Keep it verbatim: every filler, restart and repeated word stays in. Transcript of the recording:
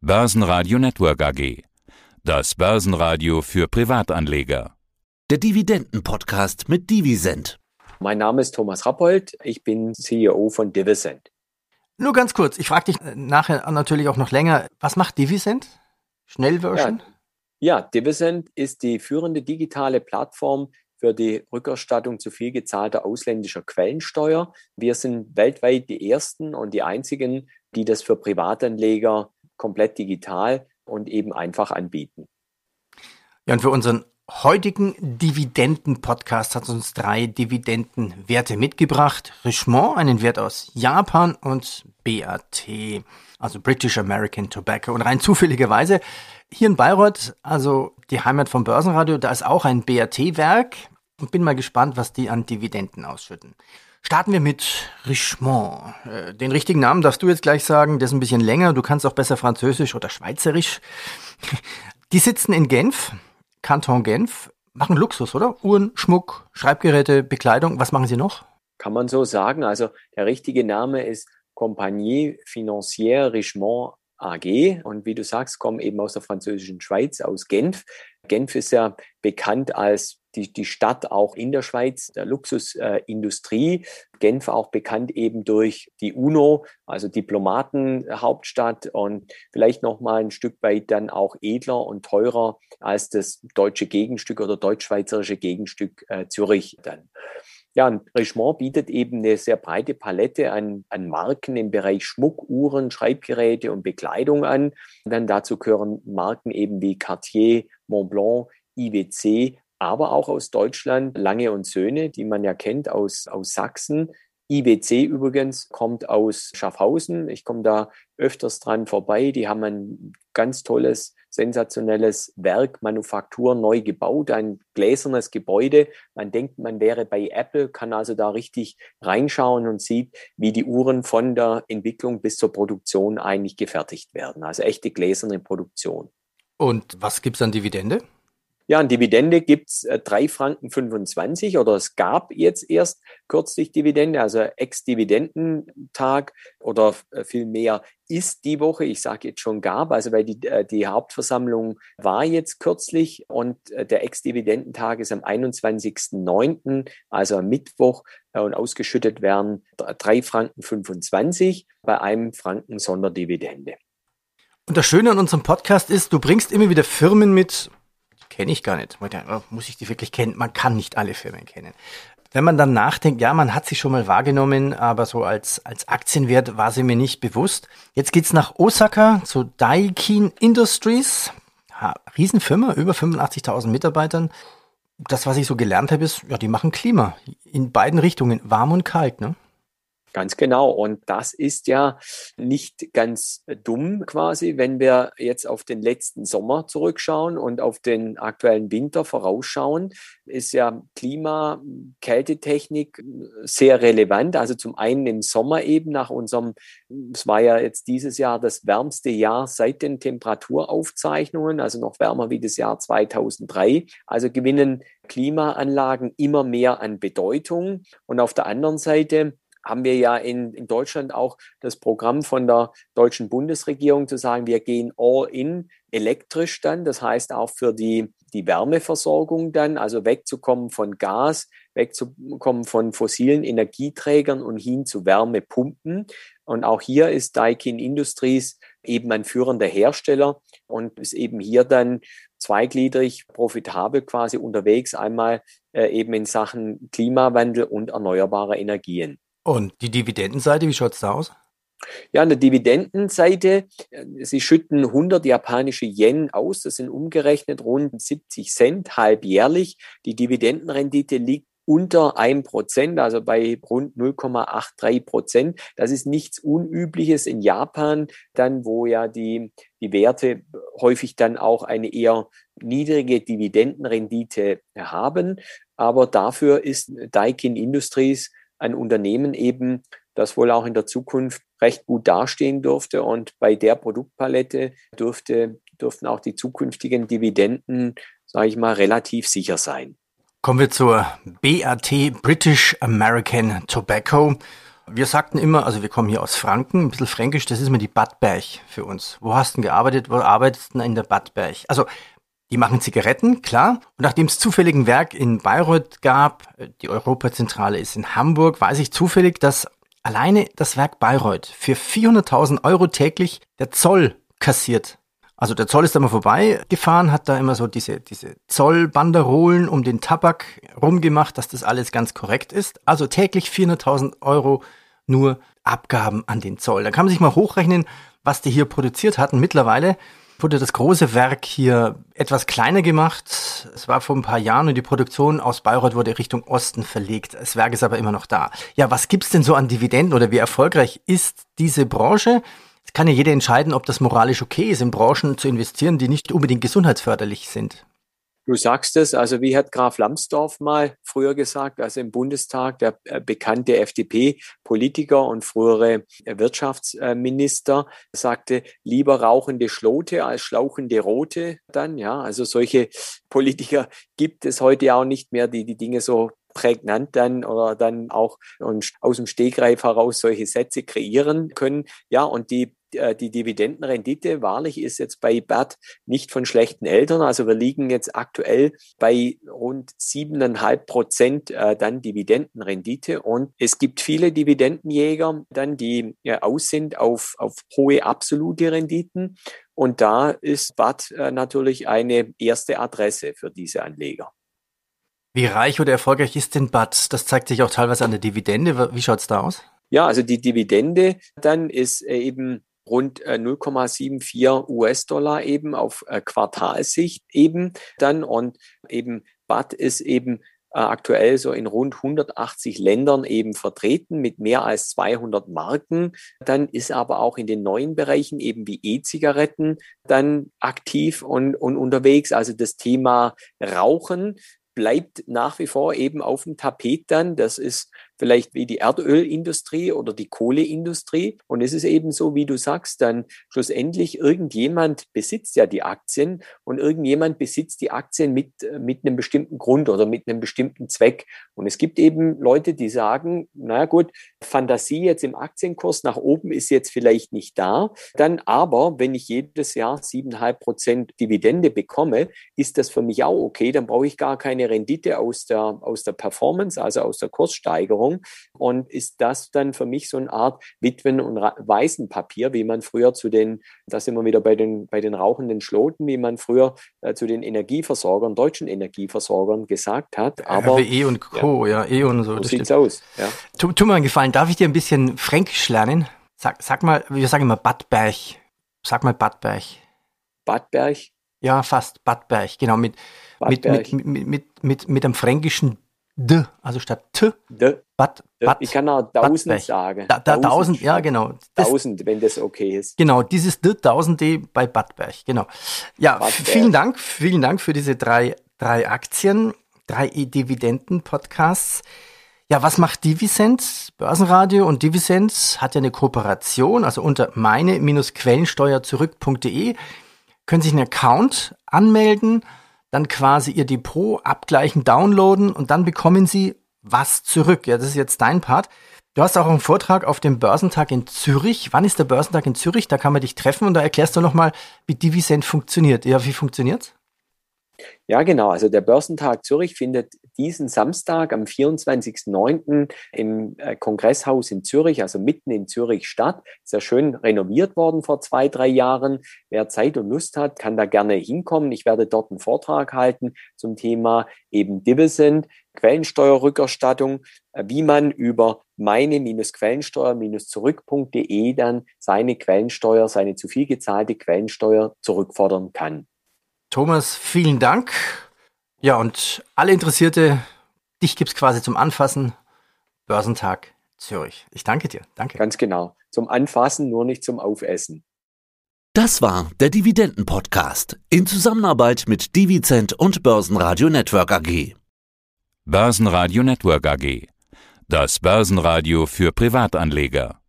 Börsenradio Network A G. Das Börsenradio für Privatanleger. Der Dividenden-Podcast mit Divisend. Mein Name ist Thomas Rappold, ich bin C E O von Divisend. Nur ganz kurz, ich frage dich nachher natürlich auch noch länger, was macht Divisend? Schnellversion? Ja, ja, Divisend ist die führende digitale Plattform für die Rückerstattung zu viel gezahlter ausländischer Quellensteuer. Wir sind weltweit die ersten und die einzigen, die das für Privatanleger komplett digital und eben einfach anbieten. Ja, und für unseren heutigen Dividenden-Podcast hat uns drei Dividendenwerte mitgebracht. Richemont, einen Wert aus Japan, und B A T, also British American Tobacco. Und rein zufälligerweise hier in Bayreuth, also die Heimat vom Börsenradio, da ist auch ein B A T-Werk und bin mal gespannt, was die an Dividenden ausschütten. Starten wir mit Richemont. Äh, den richtigen Namen darfst du jetzt gleich sagen, der ist ein bisschen länger. Du kannst auch besser Französisch oder Schweizerisch. Die sitzen in Genf, Kanton Genf, machen Luxus, oder? Uhren, Schmuck, Schreibgeräte, Bekleidung. Was machen sie noch? Kann man so sagen. Also der richtige Name ist Compagnie Financière Richemont A G. Und wie du sagst, kommen eben aus der französischen Schweiz, aus Genf. Genf ist ja bekannt als die, die Stadt auch in der Schweiz, der Luxusindustrie. Äh, Genf auch bekannt eben durch die UNO, also Diplomatenhauptstadt, und vielleicht noch mal ein Stück weit dann auch edler und teurer als das deutsche Gegenstück oder deutsch-schweizerische Gegenstück äh, Zürich dann. Ja, und Richemont bietet eben eine sehr breite Palette an, an Marken im Bereich Schmuck, Uhren, Schreibgeräte und Bekleidung an. Und dann dazu gehören Marken eben wie Cartier, Montblanc, I W C, aber auch aus Deutschland Lange und Söhne, die man ja kennt aus, aus Sachsen. I W C übrigens kommt aus Schaffhausen. Ich komme da öfters dran vorbei. Die haben ein ganz tolles, sensationelles Werk, Manufaktur, neu gebaut, ein gläsernes Gebäude. Man denkt, man wäre bei Apple, kann also da richtig reinschauen und sieht, wie die Uhren von der Entwicklung bis zur Produktion eigentlich gefertigt werden. Also echte gläserne Produktion. Und was gibt's an Dividende? Ja, an Dividende gibt's äh, drei Franken fünfundzwanzig, oder es gab jetzt erst kürzlich Dividende, also Ex-Dividendentag, oder äh, vielmehr ist die Woche, ich sage jetzt schon gab, also weil die, äh, die Hauptversammlung war jetzt kürzlich, und äh, der Ex-Dividendentag ist am einundzwanzigsten neunten, also am Mittwoch, äh, und ausgeschüttet werden drei Franken fünfundzwanzig bei einem Franken Sonderdividende. Und das Schöne an unserem Podcast ist, du bringst immer wieder Firmen mit, kenne ich gar nicht. Muss ich die wirklich kennen? Man kann nicht alle Firmen kennen. Wenn man dann nachdenkt, ja, man hat sie schon mal wahrgenommen, aber so als, als Aktienwert war sie mir nicht bewusst. Jetzt geht's nach Osaka zu Daikin Industries. Ha, Riesenfirma, über fünfundachtzigtausend Mitarbeitern. Das, was ich so gelernt habe, ist, ja, die machen Klima. In beiden Richtungen, warm und kalt, ne? Ganz genau. Und das ist ja nicht ganz dumm quasi, wenn wir jetzt auf den letzten Sommer zurückschauen und auf den aktuellen Winter vorausschauen, ist ja Klima, Kältetechnik sehr relevant. Also zum einen im Sommer eben nach unserem, es war ja jetzt dieses Jahr das wärmste Jahr seit den Temperaturaufzeichnungen, also noch wärmer wie das Jahr zweitausenddrei. Also gewinnen Klimaanlagen immer mehr an Bedeutung. Und auf der anderen Seite haben wir ja in, in Deutschland auch das Programm von der deutschen Bundesregierung zu sagen, wir gehen all in elektrisch dann, das heißt auch für die, die Wärmeversorgung dann, also wegzukommen von Gas, wegzukommen von fossilen Energieträgern und hin zu Wärmepumpen. Und auch hier ist Daikin Industries eben ein führender Hersteller und ist eben hier dann zweigliedrig profitabel quasi unterwegs, einmal äh, eben in Sachen Klimawandel und erneuerbare Energien. Und die Dividendenseite, wie schaut's da aus? Ja, an der Dividendenseite, sie schütten hundert japanische Yen aus, das sind umgerechnet rund siebzig Cent halbjährlich. Die Dividendenrendite liegt unter einem Prozent, also bei rund null Komma dreiundachtzig Prozent. Das ist nichts Unübliches in Japan, dann wo ja die, die Werte häufig dann auch eine eher niedrige Dividendenrendite haben. Aber dafür ist Daikin Industries ein Unternehmen eben, das wohl auch in der Zukunft recht gut dastehen dürfte, und bei der Produktpalette dürfte, dürften auch die zukünftigen Dividenden, sage ich mal, relativ sicher sein. Kommen wir zur B A T, British American Tobacco. Wir sagten immer, also wir kommen hier aus Franken, ein bisschen fränkisch, das ist immer die Bad Berg für uns. Wo hast du denn gearbeitet? Wo arbeitest du denn in der Bad Berg? Also die machen Zigaretten, klar. Und nachdem es zufällig ein Werk in Bayreuth gab, die Europazentrale ist in Hamburg, weiß ich zufällig, dass alleine das Werk Bayreuth für vierhunderttausend Euro täglich der Zoll kassiert. Also der Zoll ist da mal vorbeigefahren, hat da immer so diese, diese Zollbanderolen um den Tabak rumgemacht, dass das alles ganz korrekt ist. Also täglich vierhunderttausend Euro nur Abgaben an den Zoll. Da kann man sich mal hochrechnen, was die hier produziert hatten. Mittlerweile wurde das große Werk hier etwas kleiner gemacht. Es war vor ein paar Jahren und die Produktion aus Bayreuth wurde Richtung Osten verlegt. Das Werk ist aber immer noch da. Ja, was gibt's denn so an Dividenden oder wie erfolgreich ist diese Branche? Es kann ja jeder entscheiden, ob das moralisch okay ist, in Branchen zu investieren, die nicht unbedingt gesundheitsförderlich sind. Du sagst es, also wie hat Graf Lambsdorff mal früher gesagt, also im Bundestag, der bekannte F D P-Politiker und frühere Wirtschaftsminister, sagte, lieber rauchende Schlote als schlauchende Rote dann, ja, also solche Politiker gibt es heute auch nicht mehr, die die Dinge so prägnant dann oder dann auch aus dem Stegreif heraus solche Sätze kreieren können. Ja, und die Die Dividendenrendite wahrlich ist jetzt bei B A T nicht von schlechten Eltern. Also wir liegen jetzt aktuell bei rund siebeneinhalb Prozent äh, dann Dividendenrendite. Und es gibt viele Dividendenjäger dann, die ja, aus sind auf, auf hohe absolute Renditen. Und da ist B A T äh, natürlich eine erste Adresse für diese Anleger. Wie reich oder erfolgreich ist denn B A T? Das zeigt sich auch teilweise an der Dividende. Wie schaut's da aus? Ja, also die Dividende dann ist äh, eben rund null Komma vierundsiebzig US-Dollar eben auf äh, Quartalssicht eben dann und eben B A T ist eben äh, aktuell so in rund hundertachtzig Ländern eben vertreten mit mehr als zweihundert Marken. Dann ist aber auch in den neuen Bereichen eben wie E-Zigaretten dann aktiv und, und unterwegs. Also das Thema Rauchen bleibt nach wie vor eben auf dem Tapet dann. Das ist vielleicht wie die Erdölindustrie oder die Kohleindustrie. Und es ist eben so, wie du sagst, dann schlussendlich irgendjemand besitzt ja die Aktien und irgendjemand besitzt die Aktien mit, mit einem bestimmten Grund oder mit einem bestimmten Zweck. Und es gibt eben Leute, die sagen, na gut, Fantasie jetzt im Aktienkurs nach oben ist jetzt vielleicht nicht da. Dann aber, wenn ich jedes Jahr siebeneinhalb Prozent Dividende bekomme, ist das für mich auch okay. Dann brauche ich gar keine Rendite aus der, aus der Performance, also aus der Kurssteigerung. Und ist das dann für mich so eine Art Witwen- und Waisenpapier, wie man früher zu den, da sind wir wieder bei den, bei den rauchenden Schloten, wie man früher äh, zu den Energieversorgern, deutschen Energieversorgern gesagt hat. Aber R W E und Co., ja, ja E und so. So das sieht's stimmt. aus. Ja. Tu, tu mir einen Gefallen, darf ich dir ein bisschen Fränkisch lernen? Sag, sag mal, wir sagen immer Bad Berg. Sag mal Bad Berg. Bad Berg? Ja, fast, Bad Berg, genau, mit, mit, Berg. mit, mit, mit, mit, mit einem fränkischen D, also statt T, D. Bad, D. Bad, Ich kann auch Bad tausend Berg. sagen. Da, da, tausend, ja, genau. Das, Tausend, wenn das okay ist. genau, dieses D, tausend D bei Bad Berg, genau. Ja, Bad f- Berg. vielen Dank, vielen Dank für diese drei, drei Aktien, drei Dividenden-Podcasts. Ja, was macht Divisent? Börsenradio und Divisent hat ja eine Kooperation, also unter meine-quellensteuer zurück.de können sich einen Account anmelden, dann quasi ihr Depot abgleichen, downloaden und dann bekommen sie was zurück. Ja, das ist jetzt dein Part. Du hast auch einen Vortrag auf dem Börsentag in Zürich. Wann ist der Börsentag in Zürich? Da kann man dich treffen und da erklärst du nochmal, wie Divisent funktioniert. Ja, wie funktioniert's? Ja, genau. Also der Börsentag Zürich findet diesen Samstag am vierundzwanzigsten neunten im äh, Kongresshaus in Zürich, also mitten in Zürich statt. Ist ja schön renoviert worden vor zwei, drei Jahren. Wer Zeit und Lust hat, kann da gerne hinkommen. Ich werde dort einen Vortrag halten zum Thema eben Divisend, Quellensteuerrückerstattung, äh, wie man über meine-quellensteuer-zurück.de dann seine Quellensteuer, seine zu viel gezahlte Quellensteuer zurückfordern kann. Thomas, vielen Dank. Ja, und alle Interessierte, dich gibt's quasi zum Anfassen. Börsentag Zürich. Ich danke dir. Danke. Ganz genau. Zum Anfassen, nur nicht zum Aufessen. Das war der Dividenden-Podcast in Zusammenarbeit mit Divizent und Börsenradio Network A G. Börsenradio Network A G. Das Börsenradio für Privatanleger.